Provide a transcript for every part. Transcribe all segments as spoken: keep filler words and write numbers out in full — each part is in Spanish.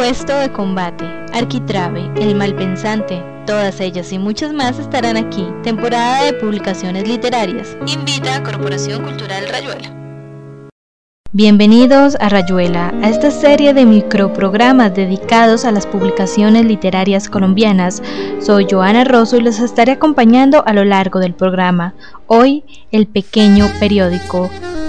Puesto de combate, Arquitrabe, El Malpensante, todas ellas y muchas más estarán aquí. Temporada de publicaciones literarias. Invita a Corporación Cultural Rayuela. Bienvenidos a Rayuela, a esta serie de microprogramas dedicados a las publicaciones literarias colombianas. Soy Joana Rosso y los estaré acompañando a lo largo del programa. Hoy, El Pequeño Periódico.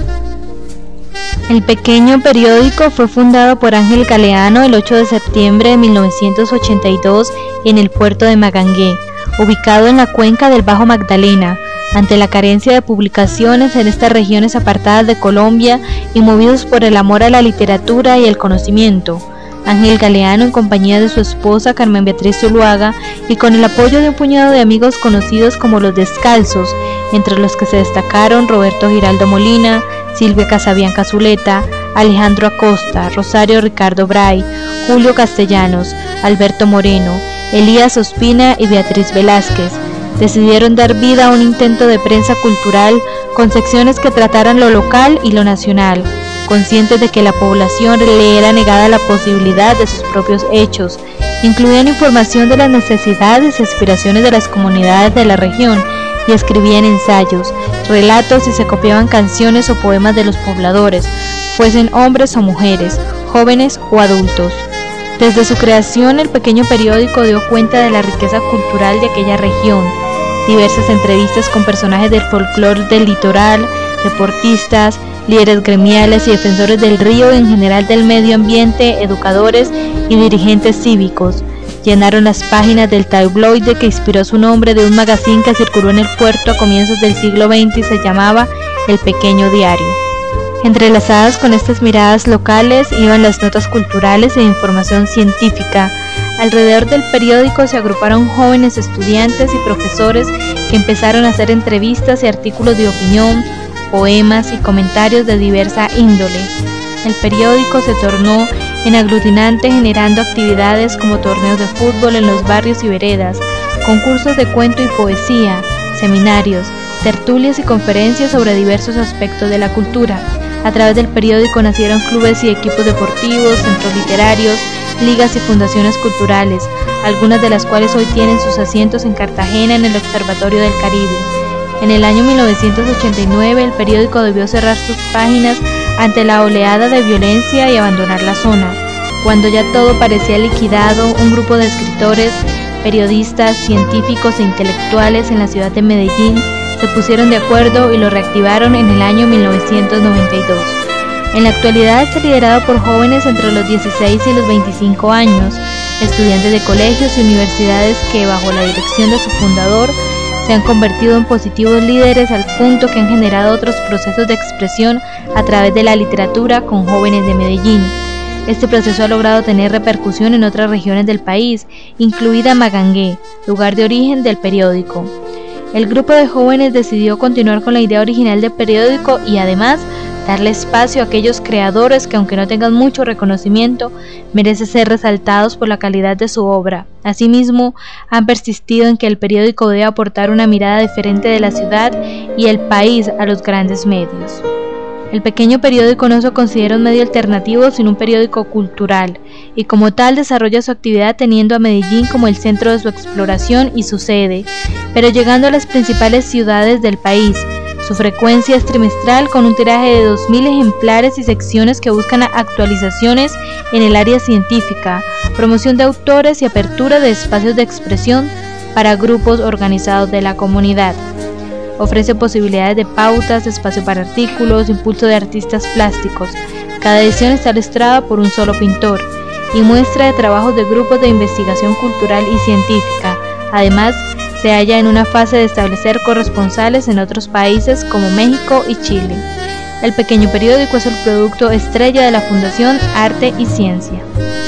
El Pequeño Periódico fue fundado por Ángel Galeano el ocho de septiembre de mil novecientos ochenta y dos en el puerto de Magangué, ubicado en la cuenca del Bajo Magdalena. Ante la carencia de publicaciones en estas regiones apartadas de Colombia y movidos por el amor a la literatura y el conocimiento, Ángel Galeano, en compañía de su esposa Carmen Beatriz Zuluaga y con el apoyo de un puñado de amigos conocidos como los Descalzos, entre los que se destacaron Roberto Giraldo Molina, Silvia Casabianca Zuleta, Alejandro Acosta, Rosario Ricardo Bray, Julio Castellanos, Alberto Moreno, Elías Ospina y Beatriz Velázquez, decidieron dar vida a un intento de prensa cultural con secciones que trataran lo local y lo nacional, conscientes de que la población le era negada la posibilidad de sus propios hechos. Incluían información de las necesidades y aspiraciones de las comunidades de la región y escribían ensayos, relatos y se copiaban canciones o poemas de los pobladores, fuesen hombres o mujeres, jóvenes o adultos. Desde su creación, el pequeño periódico dio cuenta de la riqueza cultural de aquella región. Diversas entrevistas con personajes del folclore del litoral, deportistas, líderes gremiales y defensores del río y en general del medio ambiente, educadores y dirigentes cívicos, llenaron las páginas del tabloide que inspiró su nombre de un magazine que circuló en el puerto a comienzos del siglo veinte y se llamaba El Pequeño Diario. Entrelazadas con estas miradas locales iban las notas culturales e información científica. Alrededor del periódico se agruparon jóvenes estudiantes y profesores que empezaron a hacer entrevistas y artículos de opinión, poemas y comentarios de diversa índole. El periódico se tornó en aglutinante, generando actividades como torneos de fútbol en los barrios y veredas, concursos de cuento y poesía, seminarios, tertulias y conferencias sobre diversos aspectos de la cultura. A través del periódico nacieron clubes y equipos deportivos, centros literarios, ligas y fundaciones culturales, algunas de las cuales hoy tienen sus asientos en Cartagena en el Observatorio del Caribe. En el año mil novecientos ochenta y nueve el periódico debió cerrar sus páginas ante la oleada de violencia y abandonar la zona. Cuando ya todo parecía liquidado, un grupo de escritores, periodistas, científicos e intelectuales en la ciudad de Medellín se pusieron de acuerdo y lo reactivaron en el año mil novecientos noventa y dos. En la actualidad está liderado por jóvenes entre los dieciséis y los veinticinco años, estudiantes de colegios y universidades que, bajo la dirección de su fundador, se han convertido en positivos líderes al punto que han generado otros procesos de expresión a través de la literatura con jóvenes de Medellín. Este proceso ha logrado tener repercusión en otras regiones del país, incluida Magangué, lugar de origen del periódico. El grupo de jóvenes decidió continuar con la idea original del periódico y además darle espacio a aquellos creadores que, aunque no tengan mucho reconocimiento, merecen ser resaltados por la calidad de su obra. Asimismo, han persistido en que el periódico debe aportar una mirada diferente de la ciudad y el país a los grandes medios. El pequeño periódico no se considera un medio alternativo, sino un periódico cultural, y como tal desarrolla su actividad teniendo a Medellín como el centro de su exploración y su sede, pero llegando a las principales ciudades del país. Su frecuencia es trimestral con un tiraje de dos mil ejemplares y secciones que buscan actualizaciones en el área científica, promoción de autores y apertura de espacios de expresión para grupos organizados de la comunidad. Ofrece posibilidades de pautas, espacio para artículos, impulso de artistas plásticos. Cada edición está ilustrada por un solo pintor y muestra de trabajos de grupos de investigación cultural y científica. Además, se halla en una fase de establecer corresponsales en otros países como México y Chile. El pequeño periódico es el producto estrella de la Fundación Arte y Ciencia.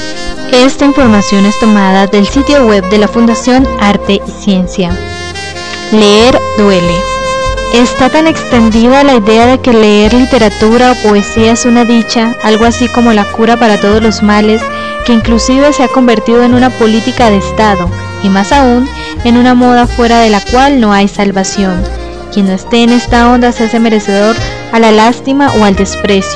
Esta información es tomada del sitio web de la Fundación Arte y Ciencia. Leer duele. Está tan extendida la idea de que leer literatura o poesía es una dicha, algo así como la cura para todos los males, que inclusive se ha convertido en una política de Estado, y más aún, en una moda fuera de la cual no hay salvación. Quien no esté en esta onda se hace merecedor a la lástima o al desprecio.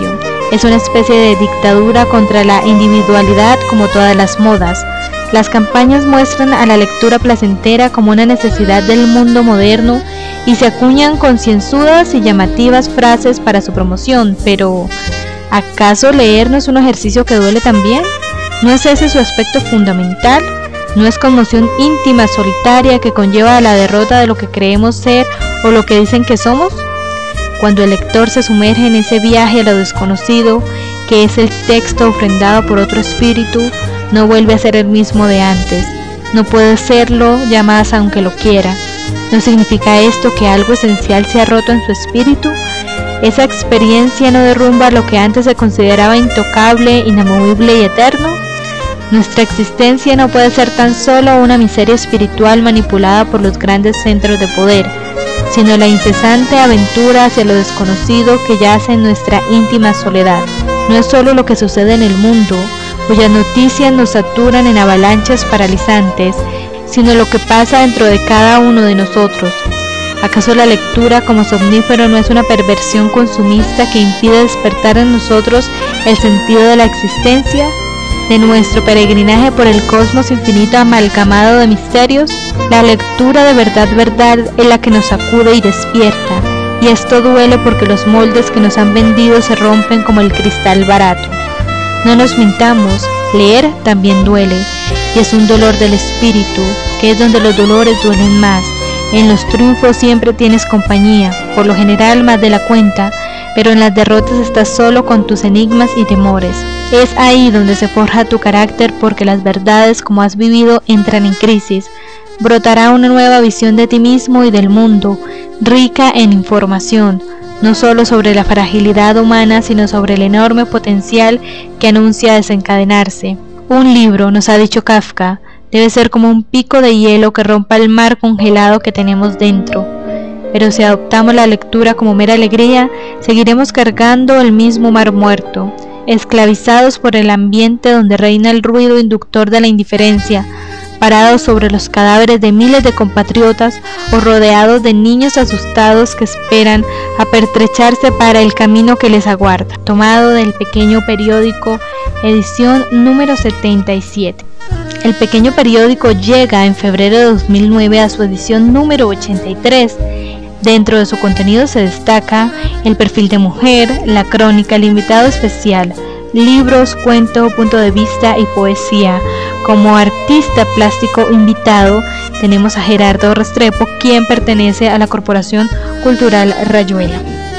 Es una especie de dictadura contra la individualidad como todas las modas. Las campañas muestran a la lectura placentera como una necesidad del mundo moderno y se acuñan concienzudas y llamativas frases para su promoción, pero ¿acaso leer no es un ejercicio que duele también? ¿No es ese su aspecto fundamental? ¿No es conmoción íntima, solitaria, que conlleva a la derrota de lo que creemos ser o lo que dicen que somos? Cuando el lector se sumerge en ese viaje a lo desconocido, que es el texto ofrendado por otro espíritu, no vuelve a ser el mismo de antes. No puede serlo ya más aunque lo quiera. ¿No significa esto que algo esencial se ha roto en su espíritu? ¿Esa experiencia no derrumba lo que antes se consideraba intocable, inamovible y eterno? Nuestra existencia no puede ser tan solo una miseria espiritual manipulada por los grandes centros de poder, sino la incesante aventura hacia lo desconocido que yace en nuestra íntima soledad. No es solo lo que sucede en el mundo, cuyas noticias nos saturan en avalanchas paralizantes, sino lo que pasa dentro de cada uno de nosotros. ¿Acaso la lectura como somnífero no es una perversión consumista que impide despertar en nosotros el sentido de la existencia, de nuestro peregrinaje por el cosmos infinito amalgamado de misterios? La lectura de verdad, verdad es la que nos sacude y despierta, y esto duele porque los moldes que nos han vendido se rompen como el cristal barato. No nos mintamos, leer también duele, y es un dolor del espíritu, que es donde los dolores duelen más. En los triunfos siempre tienes compañía, por lo general más de la cuenta, pero en las derrotas estás solo con tus enigmas y temores. Es ahí donde se forja tu carácter, porque las verdades como has vivido entran en crisis. Brotará una nueva visión de ti mismo y del mundo, rica en información, no solo sobre la fragilidad humana, sino sobre el enorme potencial que anuncia desencadenarse. Un libro, nos ha dicho Kafka, debe ser como un pico de hielo que rompa el mar congelado que tenemos dentro. Pero si adoptamos la lectura como mera alegría, seguiremos cargando el mismo mar muerto, esclavizados por el ambiente donde reina el ruido inductor de la indiferencia, parados sobre los cadáveres de miles de compatriotas o rodeados de niños asustados que esperan a pertrecharse para el camino que les aguarda. Tomado del pequeño periódico, edición número setenta y siete. El pequeño periódico llega en febrero de dos mil nueve a su edición número ochenta y tres. Dentro de su contenido se destaca el perfil de mujer, la crónica, el invitado especial, libros, cuento, punto de vista y poesía. Como artista plástico invitado tenemos a Gerardo Restrepo, quien pertenece a la Corporación Cultural Rayuela.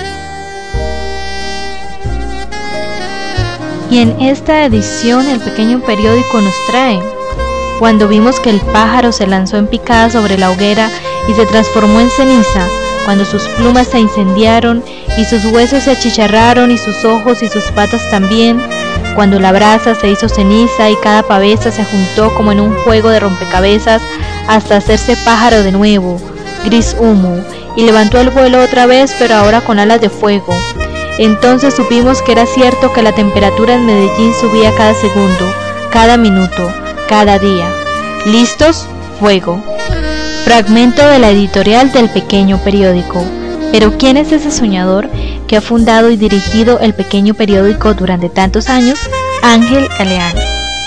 Y en esta edición el pequeño periódico nos trae: cuando vimos que el pájaro se lanzó en picada sobre la hoguera y se transformó en ceniza, cuando sus plumas se incendiaron y sus huesos se achicharraron y sus ojos y sus patas también, cuando la brasa se hizo ceniza y cada pavesa se juntó como en un juego de rompecabezas hasta hacerse pájaro de nuevo, gris humo, y levantó el vuelo otra vez, pero ahora con alas de fuego. Entonces supimos que era cierto que la temperatura en Medellín subía cada segundo, cada minuto, cada día. ¿Listos? Fuego. Fragmento de la editorial del pequeño periódico. Pero ¿quién es ese soñador que ha fundado y dirigido el pequeño periódico durante tantos años? Ángel Galeano.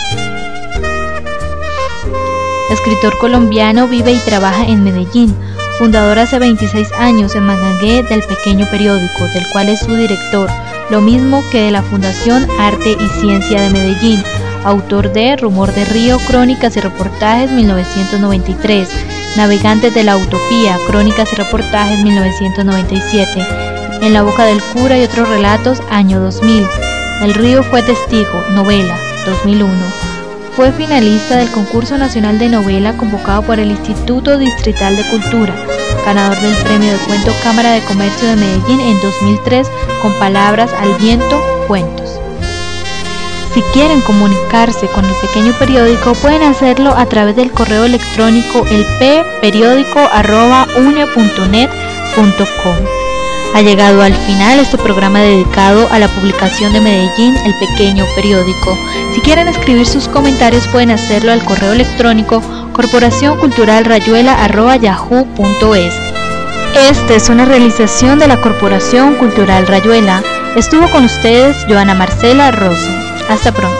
Escritor colombiano, vive y trabaja en Medellín, fundador hace veintiséis años en Mangangué del pequeño periódico, del cual es su director, lo mismo que de la Fundación Arte y Ciencia de Medellín, autor de Rumor de Río, Crónicas y Reportajes mil novecientos noventa y tres, Navegantes de la Utopía, Crónicas y Reportajes mil novecientos noventa y siete, En la boca del cura y otros relatos, año dos mil, El río fue testigo, novela, dos mil uno. Fue finalista del Concurso Nacional de Novela convocado por el Instituto Distrital de Cultura, ganador del Premio de Cuento Cámara de Comercio de Medellín en dos mil tres con Palabras al Viento, Cuentos. Si quieren comunicarse con el pequeño periódico, pueden hacerlo a través del correo electrónico elpperiódico arroba une punto net punto com. Ha llegado al final este programa dedicado a la publicación de Medellín, el pequeño periódico. Si quieren escribir sus comentarios, pueden hacerlo al correo electrónico corporación cultural rayuela arroba yahoo punto es. Esta es una realización de la Corporación Cultural Rayuela. Estuvo con ustedes Joana Marcela Rosso. Hasta pronto.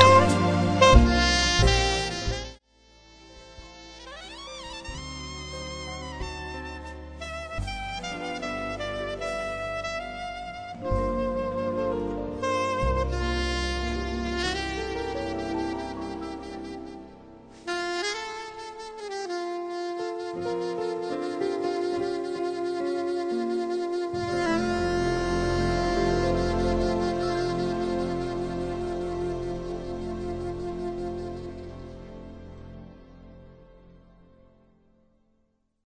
Thank you.